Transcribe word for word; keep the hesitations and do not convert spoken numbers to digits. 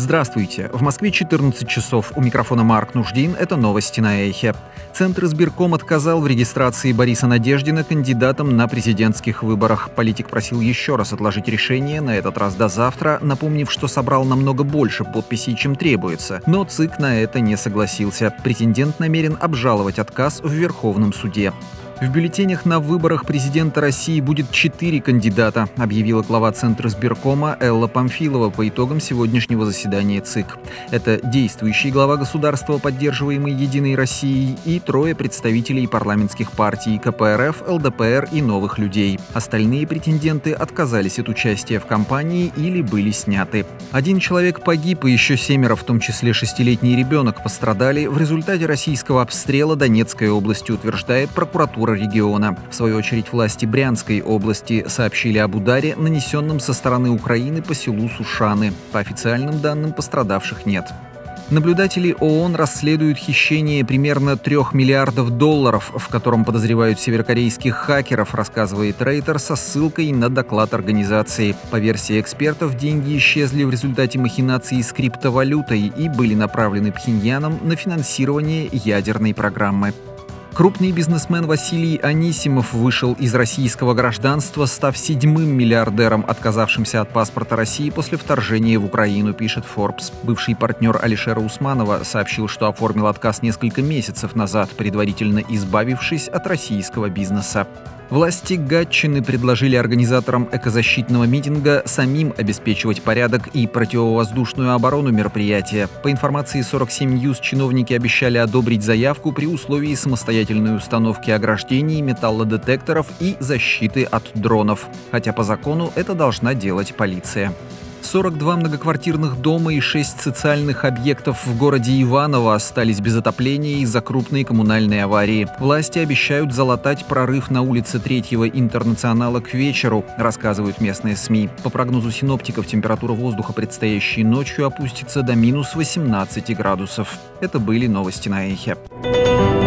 Здравствуйте. В Москве четырнадцать часов. У микрофона Марк Нуждин. Это новости на Эхе. Центр избирком отказал в регистрации Бориса Надеждина кандидатом на президентских выборах. Политик просил еще раз отложить решение, на этот раз до завтра, напомнив, что собрал намного больше подписей, чем требуется. Но ЦИК на это не согласился. Претендент намерен обжаловать отказ в Верховном суде. В бюллетенях на выборах президента России будет четыре кандидата, объявила глава Центра избиркома Элла Памфилова по итогам сегодняшнего заседания ЦИК. Это действующий глава государства, поддерживаемый «Единой Россией», и трое представителей парламентских партий ка пэ эр эф, эл дэ пэ эр и «Новых людей». Остальные претенденты отказались от участия в кампании или были сняты. Один человек погиб, и еще семеро, в том числе шестилетний ребенок, пострадали в результате российского обстрела Донецкой области, утверждает прокуратура региона. В свою очередь, власти Брянской области сообщили об ударе, нанесенном со стороны Украины по селу Сушаны. По официальным данным, пострадавших нет. Наблюдатели ООН расследуют хищение примерно трех миллиардов долларов, в котором подозревают северокорейских хакеров, рассказывает Рейтер со ссылкой на доклад организации. По версии экспертов, деньги исчезли в результате махинаций с криптовалютой и были направлены Пхеньяном на финансирование ядерной программы. Крупный бизнесмен Василий Анисимов вышел из российского гражданства, став седьмым миллиардером, отказавшимся от паспорта России после вторжения в Украину, пишет Forbes. Бывший партнер Алишера Усманова сообщил, что оформил отказ несколько месяцев назад, предварительно избавившись от российского бизнеса. Власти Гатчины предложили организаторам экозащитного митинга самим обеспечивать порядок и противовоздушную оборону мероприятия. По информации сорок семь ньюс, чиновники обещали одобрить заявку при условии самостоятельной установки ограждений, металлодетекторов и защиты от дронов. Хотя по закону это должна делать полиция. сорок два многоквартирных дома и шесть социальных объектов в городе Иваново остались без отопления из-за крупной коммунальной аварии. Власти обещают залатать прорыв на улице Третьего Интернационала к вечеру, рассказывают местные СМИ. По прогнозу синоптиков, температура воздуха предстоящей ночью опустится до минус восемнадцати градусов. Это были новости на Эхе.